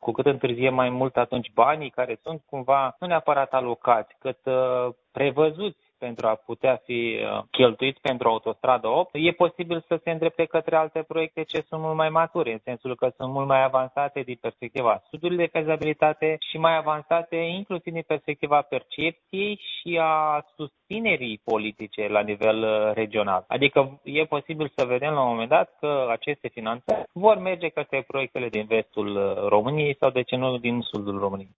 cu cât întârziem mai mult, atunci banii care sunt cumva nu neapărat alocați, cât prevăzuți pentru a putea fi cheltuiți pentru autostradă 8, e posibil să se îndrepte către alte proiecte ce sunt mult mai mature, în sensul că sunt mult mai avansate din perspectiva studiului de fezabilitate și mai avansate inclusiv din perspectiva percepției și a susținerii politice la nivel regional. Adică e posibil să vedem la un moment dat că aceste finanțări vor merge către proiectele din vestul României sau, de ce nu, din sudul României.